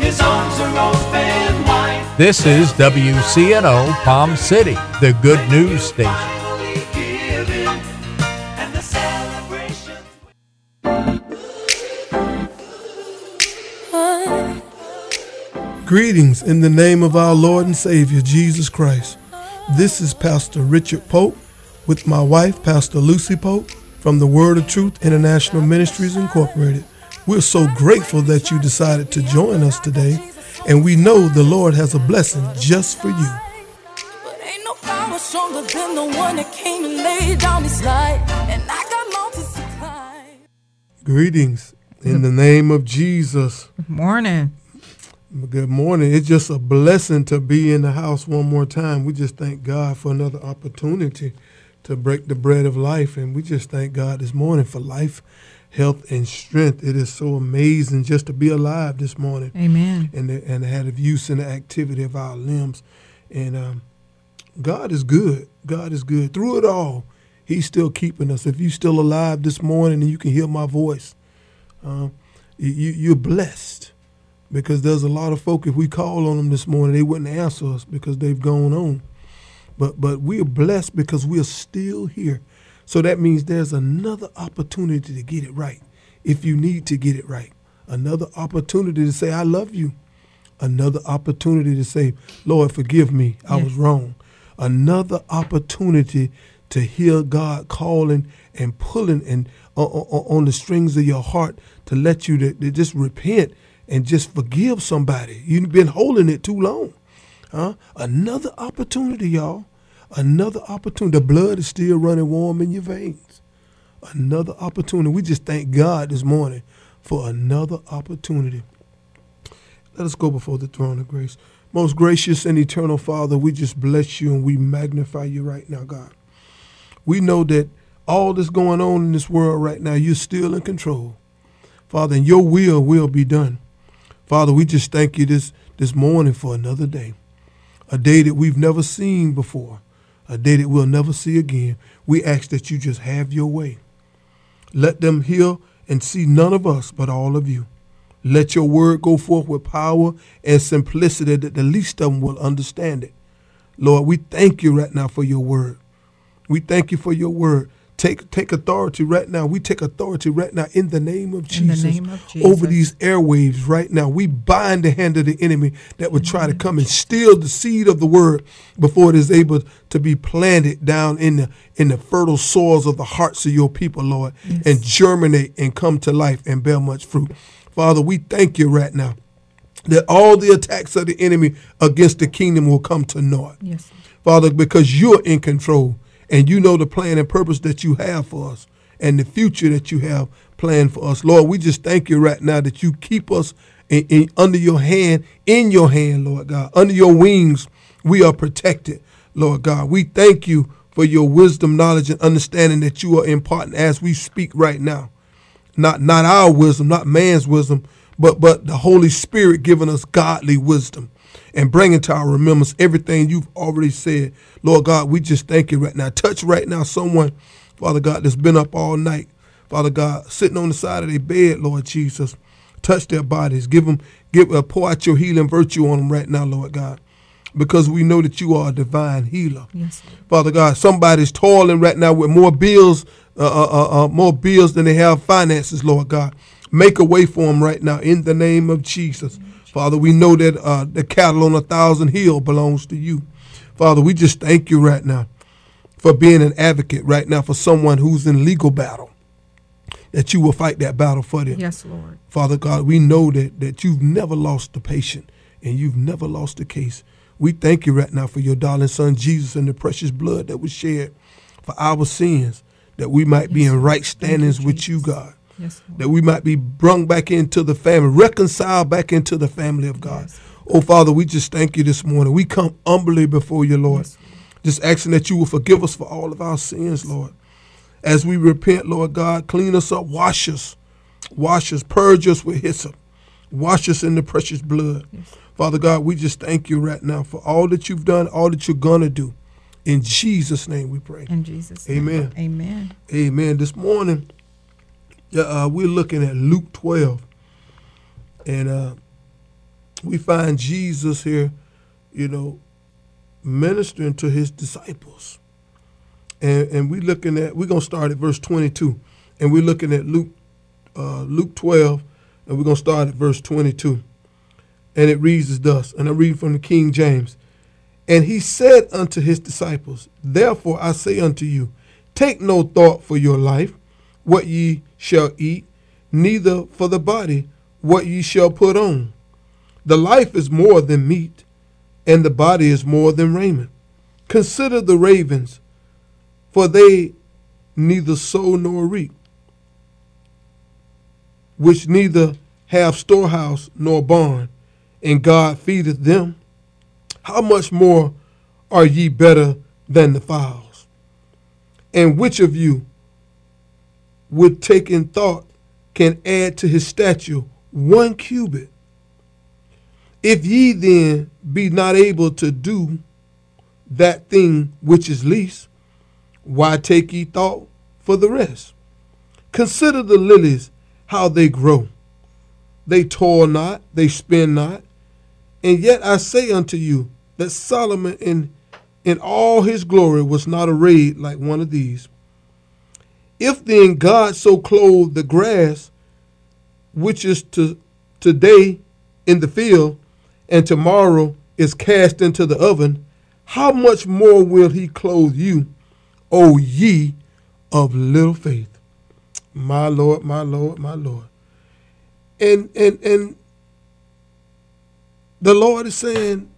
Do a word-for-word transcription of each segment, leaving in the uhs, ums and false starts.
His arms are open wide. This is W C N O Palm City, the good news station. Greetings in the name of our Lord and Savior, Jesus Christ. This is Pastor Richard Pope with my wife, Pastor Lucy Pope, from the Word of Truth International Ministries Incorporated. We're so grateful that you decided to join us today, and we know the Lord has a blessing just for you. But ain't no power stronger than the one that came and laid down his life, and I got mountains to climb. Greetings in the name of Jesus. Good morning. Good morning. It's just a blessing to be in the house one more time. We just thank God for another opportunity to break the bread of life. And we just thank God this morning for life, health, and strength. It is so amazing just to be alive this morning. Amen. And the, and have the use and the activity of our limbs. And um, God is good. God is good. Through it all, he's still keeping us. If you're still alive this morning and you can hear my voice, um, you, you're blessed. Because there's a lot of folk, if we call on them this morning, they wouldn't answer us because they've gone on. But but we are blessed because we are still here. So that means there's another opportunity to get it right if you need to get it right. Another opportunity to say, I love you. Another opportunity to say, Lord, forgive me. I yes. was wrong. Another opportunity to hear God calling and pulling and uh, on the strings of your heart to let you to, to just repent and just forgive somebody. You've been holding it too long. Huh? Another opportunity, y'all. Another opportunity. The blood is still running warm in your veins. Another opportunity. We just thank God this morning for another opportunity. Let us go before the throne of grace. Most gracious and eternal Father, we just bless you and we magnify you right now, God. We know that all that's going on in this world right now, you're still in control. Father, and your will will be done. Father, we just thank you this, this morning for another day, a day that we've never seen before, a day that we'll never see again. We ask that you just have your way. Let them hear and see none of us but all of you. Let your word go forth with power and simplicity that the least of them will understand it. Lord, we thank you right now for your word. We thank you for your word. Take take authority right now. We take authority right now in the name of Jesus, in the name of Jesus. Over these airwaves right now. We bind the hand of the enemy that would try to come and steal the seed of the word before it is able to be planted down in the in the fertile soils of the hearts of your people, Lord, yes. and germinate and come to life and bear much fruit. Father, we thank you right now that all the attacks of the enemy against the kingdom will come to naught. Yes. Father, because you're in control. And you know the plan and purpose that you have for us and the future that you have planned for us. Lord, we just thank you right now that you keep us in, in, under your hand, in your hand, Lord God. Under your wings, we are protected, Lord God. We thank you for your wisdom, knowledge, and understanding that you are imparting as we speak right now. Not, not our wisdom, not man's wisdom, but, but the Holy Spirit giving us godly wisdom and bringing to our remembrance everything you've already said. Lord God, we just thank you right now. Touch right now someone, Father God, that's been up all night. Father God, sitting on the side of their bed, Lord Jesus. Touch their bodies. Give them, give, uh, pour out your healing virtue on them right now, Lord God, because we know that you are a divine healer. Yes. Father God, somebody's toiling right now with more bills, uh, uh, uh, more bills than they have finances, Lord God. Make a way for them right now in the name of Jesus. Father, we know that uh, the cattle on a thousand hills belongs to you. Father, we just thank you right now for being an advocate right now for someone who's in legal battle, that you will fight that battle for them. Yes, Lord. Father God, we know that, that you've never lost the patient and you've never lost the case. We thank you right now for your darling son, Jesus, and the precious blood that was shed for our sins, that we might yes, be in right standings you, with you, God. Yes, that we might be brung back into the family, reconciled back into the family of God. Yes. Oh, Father, we just thank you this morning. We come humbly before you, Lord, yes. just asking that you will forgive us for all of our sins, Lord. As we repent, Lord God, clean us up, wash us, wash us, purge us with hyssop, wash us in the precious blood. Yes. Father God, we just thank you right now for all that you've done, all that you're going to do. In Jesus' name we pray. In Jesus' name. Amen. Amen. Amen. This morning, Uh, we're looking at Luke twelve, and uh, we find Jesus here, you know, ministering to his disciples. And and we looking at, we're going to start at verse twenty-two. And we're looking at Luke uh, Luke twelve, and we're going to start at verse twenty-two. And it reads as thus, and I read from the King James. And he said unto his disciples, therefore I say unto you, take no thought for your life, what ye shall eat, neither for the body, what ye shall put on. The life is more than meat, and the body is more than raiment. Consider the ravens, for they neither sow nor reap, which neither have storehouse nor barn, and God feedeth them. How much more are ye better than the fowls? And which of you, with taking thought, can add to his stature one cubit? If ye then be not able to do that thing which is least, why take ye thought for the rest? Consider the lilies, how they grow. They toil not, they spin not. And yet I say unto you that Solomon in, in all his glory was not arrayed like one of these. If then God so clothe the grass, which is to today in the field, and tomorrow is cast into the oven, how much more will he clothe you, O ye of little faith? My Lord, my Lord, my Lord. And and and the Lord is saying,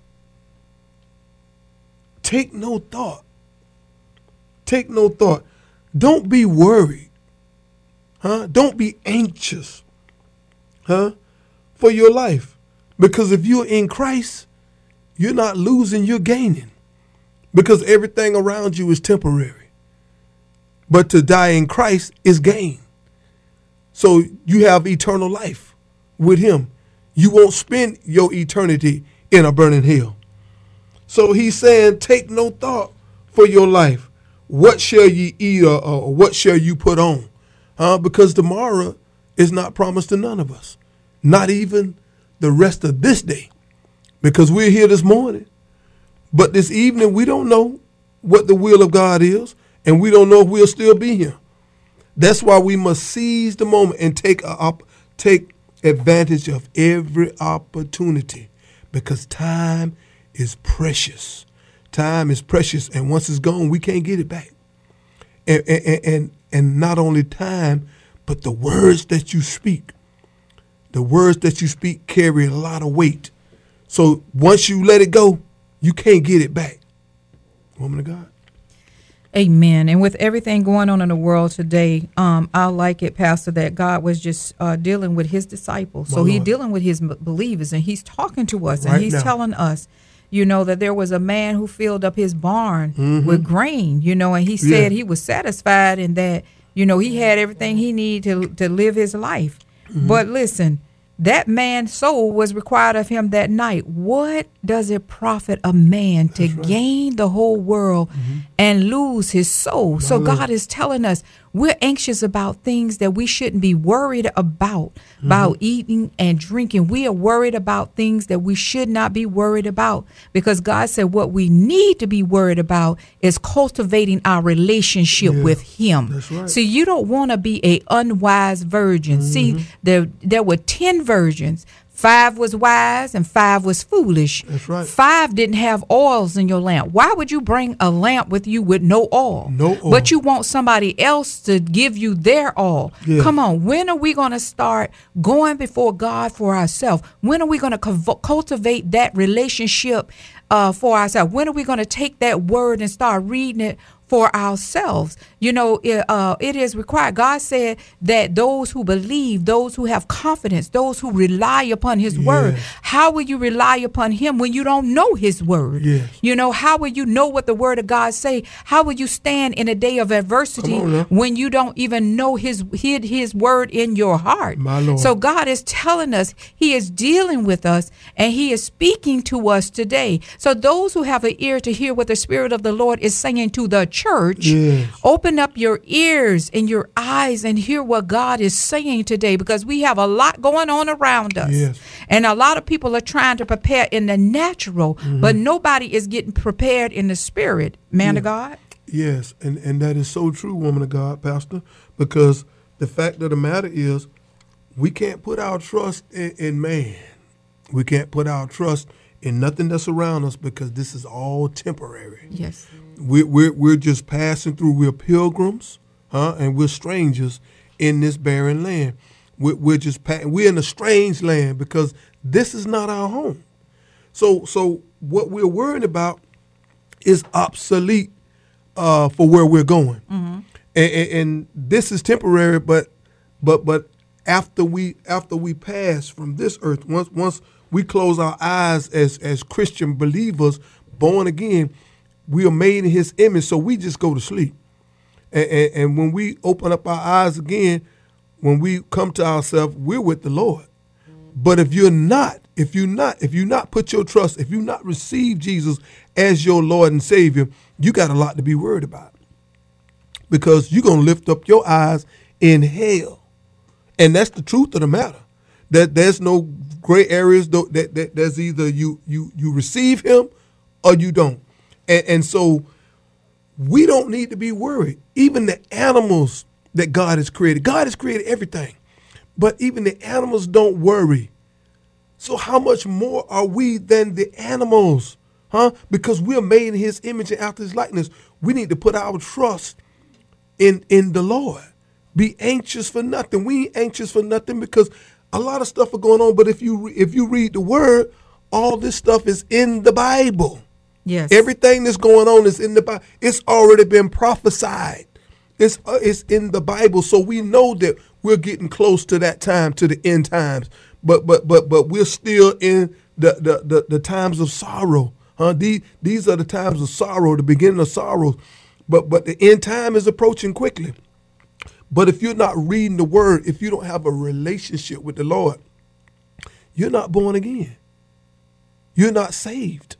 take no thought. Take no thought. Don't be worried. Huh? Don't be anxious. Huh? For your life. Because if you're in Christ, you're not losing, you're gaining. Because everything around you is temporary. But to die in Christ is gain. So you have eternal life with him. You won't spend your eternity in a burning hell. So he's saying, take no thought for your life. What shall ye eat, or, or what shall you put on? Uh, because tomorrow is not promised to none of us. Not even the rest of this day. Because we're here this morning. But this evening, we don't know what the will of God is. And we don't know if we'll still be here. That's why we must seize the moment and take a, op- take advantage of every opportunity. Because time is precious. Time is precious. And once it's gone, we can't get it back. And, and, and, and not only time, but the words that you speak. The words that you speak carry a lot of weight. So once you let it go, you can't get it back. Woman of God. Amen. And with everything going on in the world today, um, I like it, Pastor, that God was just uh, dealing with his disciples. My so he's Lord. dealing with his m- believers, and he's talking to us, Right and he's now. telling us, you know, that there was a man who filled up his barn Mhm. with grain, you know, and he said Yeah. he was satisfied and that, you know, he had everything he needed to, to live his life. But listen, that man's soul was required of him that night. What does it profit a man to That's right. gain the whole world and lose his soul? So Lord. God is telling us we're anxious about things that we shouldn't be worried about, about eating and drinking. We are worried about things that we should not be worried about, because God said what we need to be worried about is cultivating our relationship Yeah, with him. that's right. See, you don't want to be a unwise virgin. See, there there were ten virgins. Five was wise and five was foolish. That's right. Five didn't have oils in your lamp. Why would you bring a lamp with you with no oil? No oil. But you want somebody else to give you their oil. Yeah. Come on. When are we going to start going before God for ourselves? When are we going to cu- cultivate that relationship uh, for ourselves? When are we going to take that word and start reading it for ourselves? You know, it, uh, it is required. God said that those who believe, those who have confidence, those who rely upon his Yes. word. How will you rely upon him when you don't know his word? Yes. You know, how will you know what the word of God say? How will you stand in a day of adversity Come on now. when you don't even know his hid his word in your heart? My Lord. So God is telling us, he is dealing with us, and he is speaking to us today. So those who have an ear to hear what the Spirit of the Lord is saying to the church, Yes. open up your ears and your eyes and hear what God is saying today, because we have a lot going on around us. Yes. And a lot of people are trying to prepare in the natural, Mm-hmm. but nobody is getting prepared in the spirit, man of God. Yes, and, and that is so true, woman of God, Pastor, because the fact of the matter is we can't put our trust in, in man. We can't put our trust in nothing that's around us, because this is all temporary. Yes. We're, we're, we're just passing through. We're pilgrims, huh? And we're strangers in this barren land. We're, we're just pa- we're in a strange land because this is not our home. So so what we're worried about is obsolete uh, for where we're going, mm-hmm. and, and, and this is temporary. But but but after we after we pass from this earth, once once we close our eyes as as Christian believers, born again, we are made in His image. So we just go to sleep, and, and, and when we open up our eyes again, when we come to ourselves, we're with the Lord. But if you're not, if you not, if you not put your trust, if you not receive Jesus as your Lord and Savior, you got a lot to be worried about, because you're gonna lift up your eyes in hell, and that's the truth of the matter. That there's no gray areas. That, that, that there's either you you you receive Him or you don't, and, and so we don't need to be worried. Even the animals that God has created, God has created everything. But even the animals don't worry. So how much more are we than the animals? Huh? Because we're made in His image and after His likeness. We need to put our trust in, in the Lord. Be anxious for nothing. We ain't anxious for nothing because a lot of stuff are going on. But if you if you read the Word, all this stuff is in the Bible. Yes. Everything that's going on is in the Bible. It's already been prophesied. It's, uh, it's in the Bible, so we know that we're getting close to that time, to the end times. But but but but we're still in the the, the, the times of sorrow. Huh? These, these are the times of sorrow, the beginning of sorrows. But but the end time is approaching quickly. But if you're not reading the Word, if you don't have a relationship with the Lord, you're not born again. You're not saved.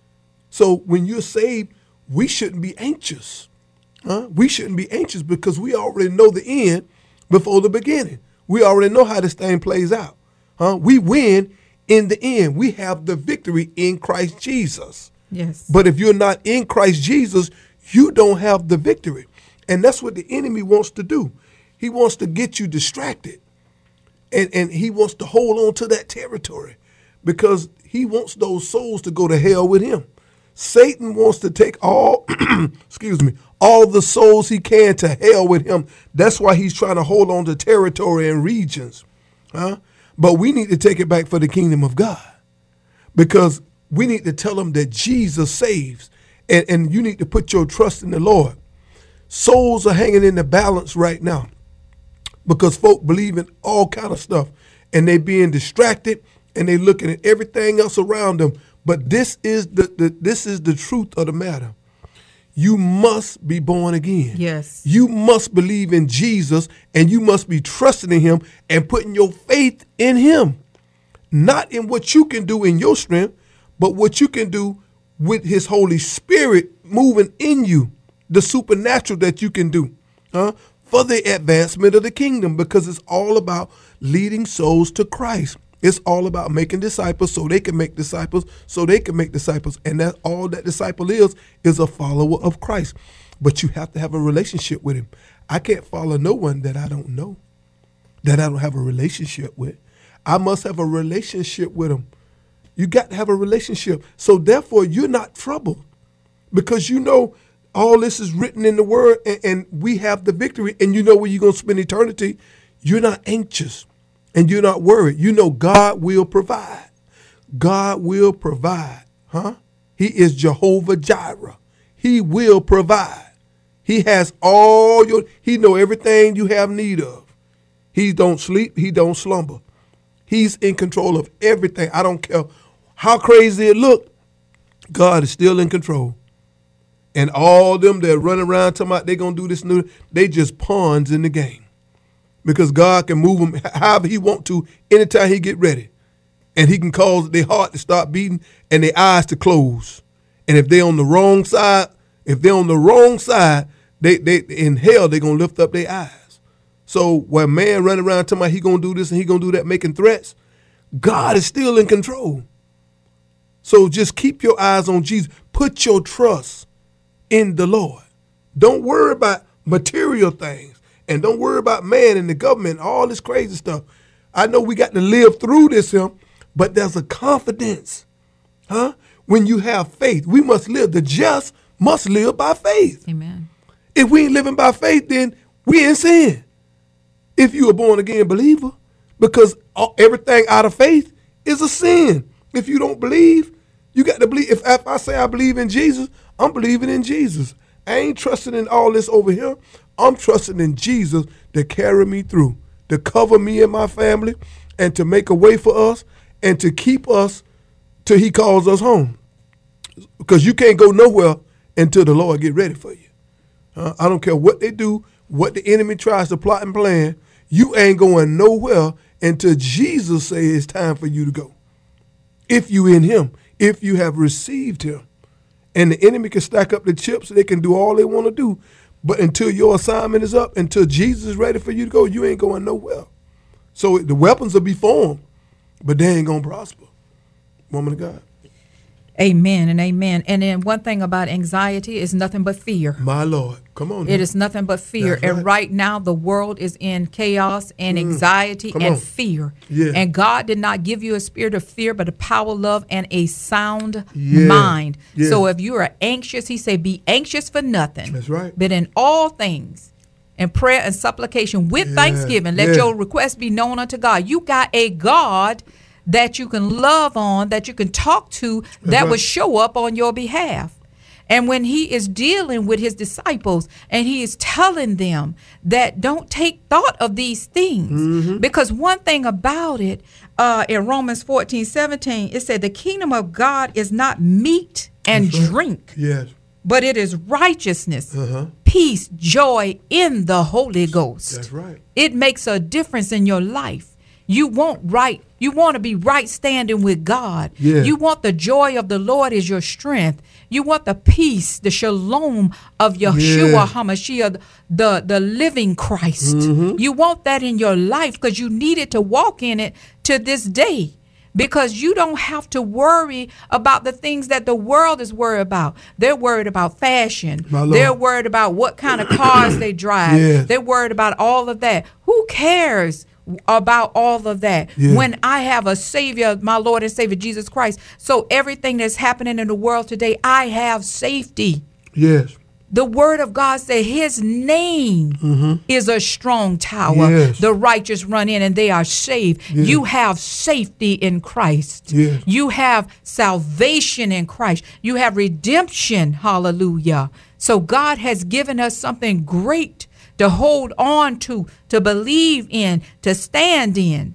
So when you're saved, we shouldn't be anxious. Huh? We shouldn't be anxious because we already know the end before the beginning. We already know how this thing plays out. Huh? We win in the end. We have the victory in Christ Jesus. Yes. But if you're not in Christ Jesus, you don't have the victory. And that's what the enemy wants to do. He wants to get you distracted. And, and he wants to hold on to that territory because he wants those souls to go to hell with him. Satan wants to take all, excuse me, all the souls he can to hell with him. That's why he's trying to hold on to territory and regions. Huh? But we need to take it back for the kingdom of God, because we need to tell them that Jesus saves, and, and you need to put your trust in the Lord. Souls are hanging in the balance right now because folk believe in all kind of stuff, and they being distracted, and they looking at everything else around them. But this is the, the this is the truth of the matter. You must be born again. Yes. You must believe in Jesus, and you must be trusting in Him and putting your faith in Him. Not in what you can do in your strength, but what you can do with His Holy Spirit moving in you, the supernatural that you can do, huh? For the advancement of the kingdom, because it's all about leading souls to Christ. It's all about making disciples so they can make disciples, so they can make disciples. And that's all that disciple is, is a follower of Christ. But you have to have a relationship with Him. I can't follow no one that I don't know, that I don't have a relationship with. I must have a relationship with Him. You got to have a relationship. So therefore, you're not troubled, because you know all this is written in the Word, and, and we have the victory, and you know where you're going to spend eternity. You're not anxious. And you're not worried. You know God will provide. God will provide. Huh? He is Jehovah Jireh. He will provide. He has all your, He know everything you have need of. He don't sleep. He don't slumber. He's in control of everything. I don't care how crazy it look. God is still in control. And all them that run around talking about they going to do this new, they just pawns in the game. Because God can move them however He want to anytime He get ready. And He can cause their heart to start beating and their eyes to close. And if they're on the wrong side, If they're on the wrong side, they they in hell they're gonna lift up their eyes. So when man running around telling me he gonna do this and he gonna do that, making threats, God is still in control. So just keep your eyes on Jesus. Put your trust in the Lord. Don't worry about material things, and don't worry about man and the government, all this crazy stuff. I know we got to live through this here, but there's a confidence, huh? When you have faith, we must live. The just must live by faith. Amen. If we ain't living by faith, then we in sin. If you a born again believer, because all, everything out of faith is a sin. If you don't believe, you got to believe. If, if I say I believe in Jesus, I'm believing in Jesus. I ain't trusting in all this over here. I'm trusting in Jesus to carry me through, to cover me and my family, and to make a way for us, and to keep us till he calls us home. Because you can't go nowhere until the Lord get ready for you. Uh, I don't care what they do, what the enemy tries to plot and plan. You ain't going nowhere until Jesus says it's time for you to go. If you in him, if you have received him. And the enemy can stack up the chips, they can do all they want to do. But until your assignment is up, until Jesus is ready for you to go, you ain't going nowhere. So the weapons will be formed, but they ain't going to prosper. Woman of God. Amen and amen. And then one thing about anxiety is nothing but fear. My Lord. Come on. It now. is nothing but fear. That's and right. right now the world is in chaos and mm. anxiety Come and on. fear. Yeah. And God did not give you a spirit of fear, but a power, love, and a sound yeah. mind. Yeah. So if you are anxious, he said, be anxious for nothing. That's right. But in all things, in prayer and supplication with yeah. thanksgiving, let yeah. your requests be known unto God. You got a God that you can love on, that you can talk to, That's that right. will show up on your behalf. And when he is dealing with his disciples and he is telling them that don't take thought of these things, mm-hmm. because one thing about it, uh, in Romans fourteen, seventeen, it said the kingdom of God is not meat and That's right. drink, yes. but it is righteousness, uh-huh. peace, joy in the Holy Ghost. That's right. It makes a difference in your life. You want right. You want to be right standing with God. Yeah. You want the joy of the Lord is your strength. You want the peace, the shalom of Yeshua yeah. HaMashiach, the, the living Christ. Mm-hmm. You want that in your life because you needed to walk in it to this day. Because you don't have to worry about the things that the world is worried about. They're worried about fashion. They're worried about what kind of cars they drive. Yes. They're worried about all of that. Who cares about all of that yeah. when I have a Savior, my Lord and Savior, Jesus Christ? So everything that's happening in the world today, I have safety. Yes. The word of God said his name mm-hmm. is a strong tower. Yes. The righteous run in and they are saved. Yes. You have safety in Christ. Yes. You have salvation in Christ. You have redemption. Hallelujah. So God has given us something great to hold on to, to believe in, to stand in.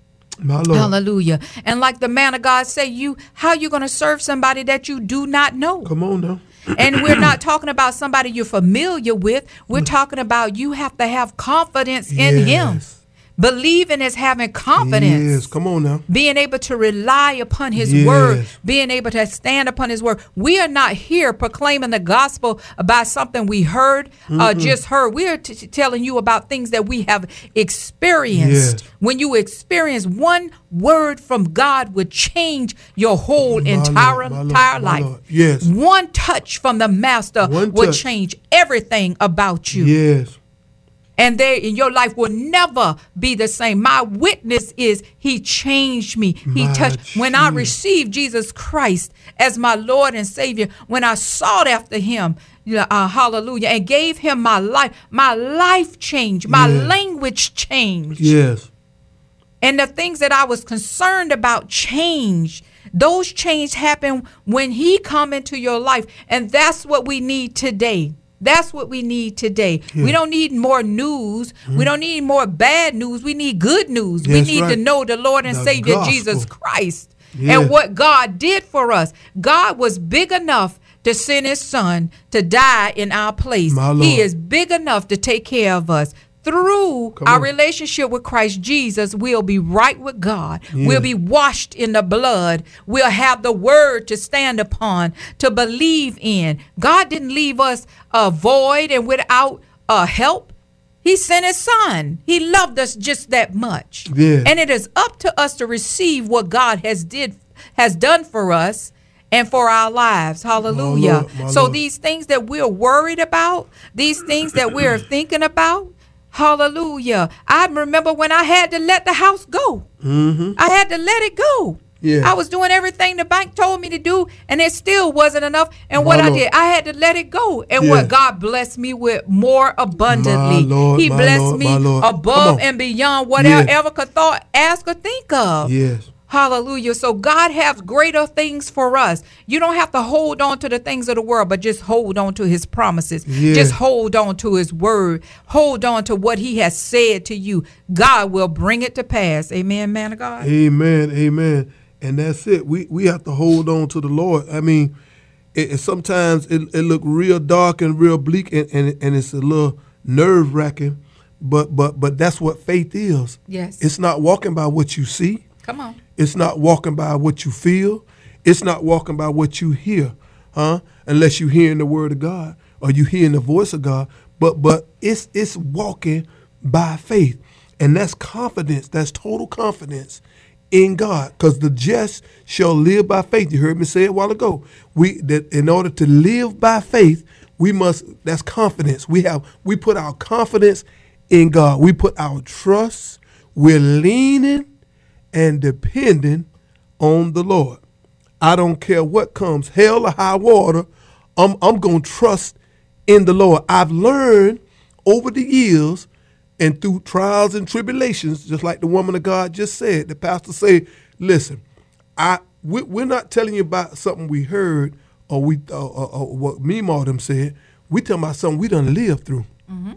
My Lord. Hallelujah. And like the man of God say, you, how you going to serve somebody that you do not know? Come on now. And we're not talking about somebody you're familiar with. We're talking about you have to have confidence in him. Believing is having confidence. Yes, come on now. Being able to rely upon his yes. word. Being able to stand upon his word. We are not here proclaiming the gospel about something we heard, mm-hmm. uh, just heard. We are t- t- telling you about things that we have experienced. Yes. When you experience one word from God would change your whole my entire, Lord, my entire Lord, my life. Lord. Yes. One touch from the master One will touch. change everything about you. Yes. And there in your life will never be the same. My witness is he changed me. He My touched. When I received Jesus Christ as my Lord and Savior, when I sought after him, uh, hallelujah, and gave him my life, my life changed. My yes. language changed. Yes. And the things that I was concerned about changed. Those changes happen when he come into your life. And that's what we need today. That's what we need today. Yeah. We don't need more news. Mm-hmm. We don't need more bad news. We need good news. That's we need right. to know the Lord and the Savior gospel. Jesus Christ yeah. and what God did for us. God was big enough to send his son to die in our place. He is big enough to take care of us. through Come our on. relationship with Christ Jesus, we'll be right with God. Yeah. We'll be washed in the blood. We'll have the word to stand upon, to believe in. God didn't leave us uh, void and without uh, help. He sent his son. He loved us just that much. Yeah. And it is up to us to receive what God has did has done for us and for our lives. Hallelujah. My Lord, my so Lord. these things that we're worried about, these things that we're thinking about, hallelujah. I remember when I had to let the house go. Mm-hmm. I had to let it go. Yeah. I was doing everything the bank told me to do, and it still wasn't enough. And what My I Lord. did, I had to let it go. And Yeah. what God blessed me with more abundantly. My Lord, he my blessed Lord, me my Lord. Come above on. and beyond whatever Yeah. ever could thought, ask, or think of. Yes. Hallelujah. So God has greater things for us. You don't have to hold on to the things of the world, but just hold on to his promises. Yeah. Just hold on to his word. Hold on to what he has said to you. God will bring it to pass. Amen, man of God. Amen. Amen. And that's it. We we have to hold on to the Lord. I mean, it, it sometimes it, it look real dark and real bleak, and, and and it's a little nerve wracking, but but but that's what faith is. Yes. It's not walking by what you see. Come on. It's not walking by what you feel. It's not walking by what you hear, huh? Unless you hearing the word of God or you hearing the voice of God. But but it's it's walking by faith, and that's confidence. That's total confidence in God, because the just shall live by faith. You heard me say it a while ago. We that in order to live by faith, we must. That's confidence. We have we put our confidence in God. We put our trust. We're leaning and depending on the Lord. I don't care what comes, hell or high water, I'm I'm gonna trust in the Lord. I've learned over the years and through trials and tribulations, just like the woman of God just said, the pastor said, listen, I we, we're not telling you about something we heard or we uh, or, or what me more them said. We talking about something we done lived through. Mm-hmm.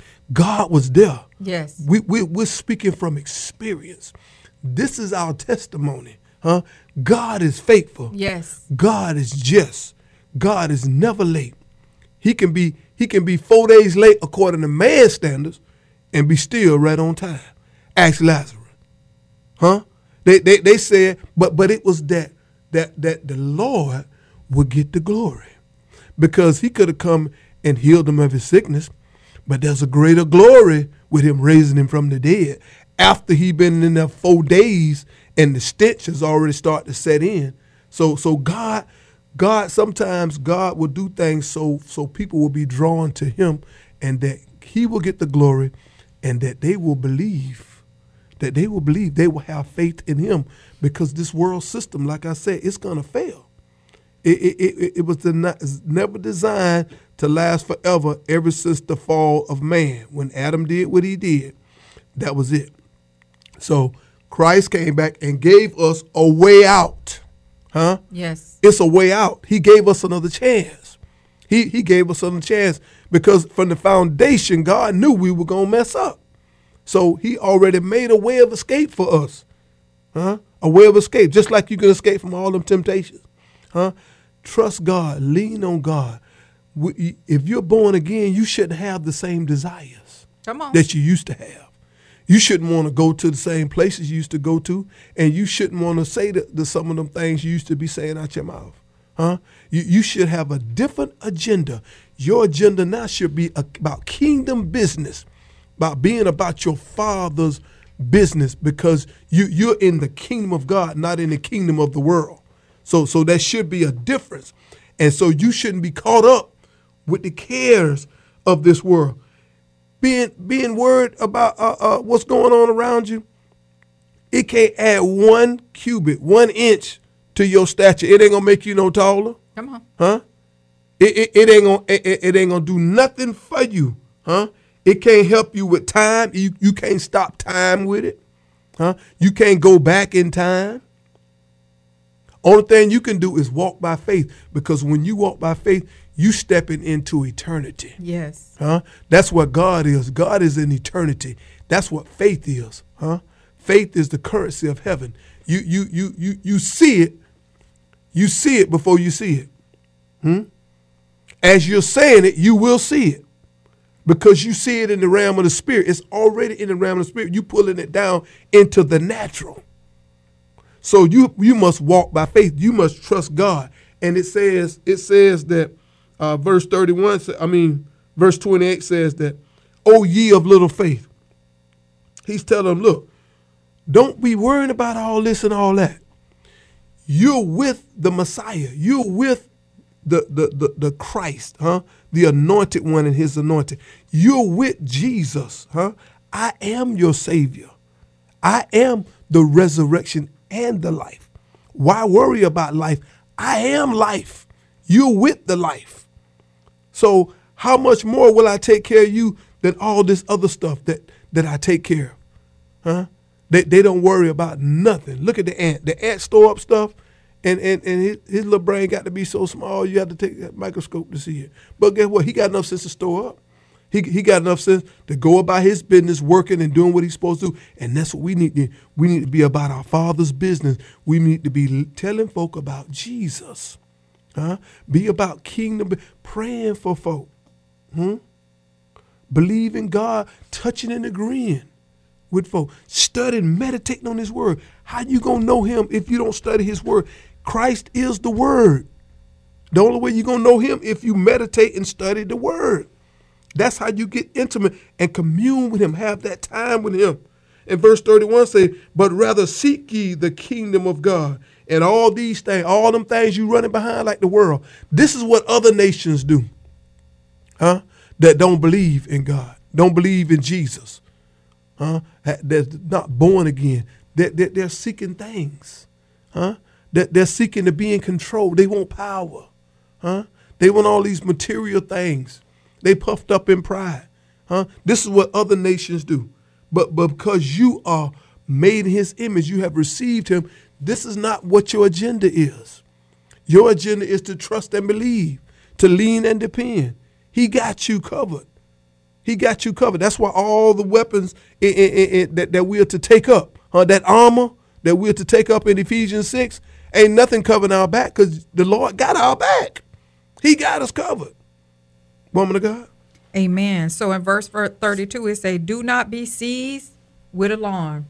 God was there. Yes. We, we, we're speaking from experience. This is our testimony, huh? God is faithful. Yes. God is just. God is never late. He can be he can be four days late according to man's standards and be still right on time. Ask Lazarus, huh? They they they said, but but it was that that that the Lord would get the glory, because he could have come and healed him of his sickness, but there's a greater glory with him raising him from the dead after he been in there four days and the stench has already started to set in. So so God, God sometimes God will do things so so people will be drawn to him, and that he will get the glory, and that they will believe, that they will believe, they will have faith in him, because this world system, like I said, it's gonna fail. It it it, it was the, it's never designed to last forever. Ever since the fall of man, when Adam did what he did, that was it. So Christ came back and gave us a way out, huh? Yes. It's a way out. He gave us another chance. He he gave us another chance, because from the foundation, God knew we were gonna mess up. So he already made a way of escape for us, huh? A way of escape, just like you can escape from all them temptations, huh? Trust God, lean on God. We, if you're born again, you shouldn't have the same desires Come on. that you used to have. You shouldn't want to go to the same places you used to go to, and you shouldn't want to say the, the, some of them things you used to be saying out your mouth, huh? You, you should have a different agenda. Your agenda now should be about kingdom business, about being about your Father's business, because you, you're in the kingdom of God, not in the kingdom of the world. So, so there should be a difference, and so you shouldn't be caught up with the cares of this world. Being being worried about uh, uh, what's going on around you, it can't add one cubit, one inch to your stature. It ain't gonna make you no taller, Come on. huh? It, it, it ain't gonna it, it ain't gonna do nothing for you, huh? It can't help you with time. You you can't stop time with it, huh? You can't go back in time. Only thing you can do is walk by faith, because when you walk by faith, you stepping into eternity. Yes. Huh? That's what God is. God is in eternity. That's what faith is. Huh? Faith is the currency of heaven. You you you you you see it. You see it before you see it. Hmm? As you're saying it, you will see it. because you see it in the realm of the spirit. It's already in the realm of the spirit. You pulling it down into the natural. So you you must walk by faith. You must trust God. And it says it says that uh, verse thirty-one. I mean, verse twenty-eight says that, "O ye of little faith." He's telling them, look, don't be worrying about all this and all that. You're with the Messiah. You're with the the the, the Christ, huh? The anointed one and his anointing. You're with Jesus, huh? I am your Savior. I am the resurrection and the life. Why worry about life? I am life. You're with the life. So how much more will I take care of you than all this other stuff that, that I take care of? Huh? They, they don't worry about nothing. Look at the ant. The ant store up stuff, and, and, and his, his little brain got to be so small you have to take that microscope to see it. But guess what? He got enough sense to store up. He he got enough sense to go about his business, working and doing what he's supposed to do. And that's what we need to we need to be about our Father's business. We need to be telling folk about Jesus. Huh? Be about kingdom, praying for folk. Hmm? Believe in God, touching and agreeing with folk. Studying, meditating on his word. How you gonna know him if you don't study his word? Christ is the word. The only way you're gonna know him if you meditate and study the word. That's how you get intimate and commune with him, have that time with him. And verse thirty-one say, but rather seek ye the kingdom of God. And all these things, all them things you running behind like the world. This is what other nations do, huh? That don't believe in God, don't believe in Jesus, huh? They're not born again. They're, they're, they're seeking things, huh? They're, they're seeking to be in control. They want power, huh? They want all these material things. They puffed up in pride, huh? This is what other nations do. But, but because you are made in his image, you have received him, this is not what your agenda is. Your agenda is to trust and believe, to lean and depend. He got you covered. He got you covered. That's why all the weapons in, in, in, that, that we are to take up, huh? That armor that we are to take up in Ephesians six, ain't nothing covering our back because the Lord got our back. He got us covered. Woman of God. Amen. So in verse thirty-two, it says, do not be seized with alarm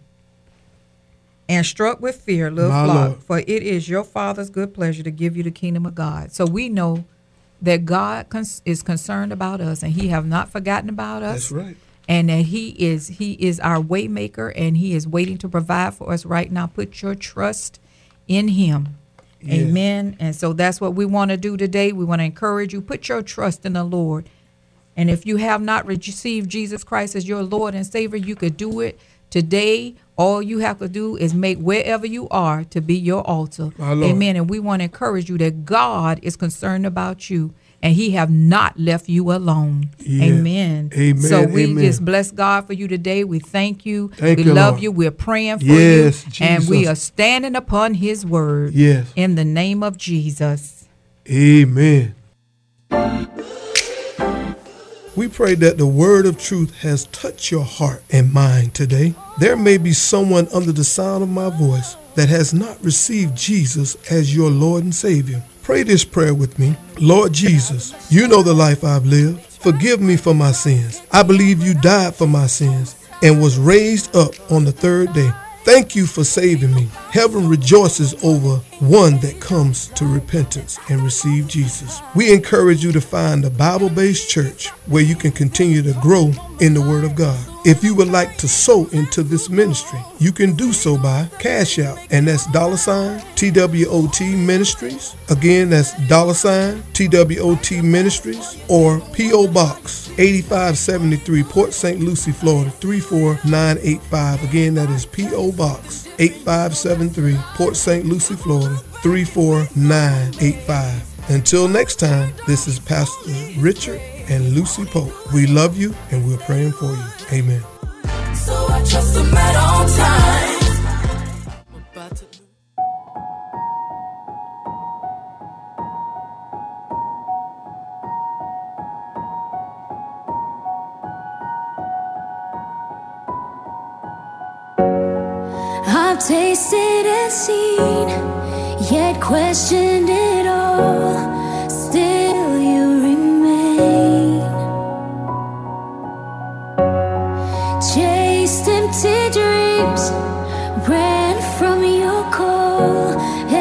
and struck with fear, little My flock, Lord. for it is your Father's good pleasure to give you the kingdom of God. So we know that God cons- is concerned about us, and he have not forgotten about us. That's right. And that he is he is our way maker, and he is waiting to provide for us right now. Put your trust in him. Yes. Amen. And so that's what we want to do today. We want to encourage you. Put your trust in the Lord. And if you have not received Jesus Christ as your Lord and Savior, you could do it today. All you have to do is make wherever you are to be your altar. Amen. And we want to encourage you that God is concerned about you, and he have not left you alone. Yeah. Amen. Amen. So we Amen. just bless God for you today. We thank you. Thank we you, love Lord. you. We're praying for Yes, you. And we Jesus. are standing upon his word. Yes. In the name of Jesus. Amen. We pray that the word of truth has touched your heart and mind today. There may be someone under the sound of my voice that has not received Jesus as your Lord and Savior. Pray this prayer with me. Lord Jesus, you know the life I've lived. Forgive me for my sins. I believe you died for my sins and was raised up on the third day. Thank you for saving me. Heaven rejoices over one that comes to repentance and receive Jesus. We encourage you to find a Bible-based church where you can continue to grow in the Word of God. If you would like to sow into this ministry, you can do so by Cash App, and that's dollar sign T W O T Ministries. Again, that's dollar sign T W O T Ministries, or P O Box eighty-five seventy-three, Port Saint Lucie, Florida three four nine eight five. Again, that is P O Box eighty-five seventy-three, Port Saint Lucie, Florida three four nine eight five. Until next time, this is Pastor Richard and Lucy Pope. We love you and we're praying for you. Amen. So I trust him at all times. I'm about to I've tasted and seen, yet questioned it.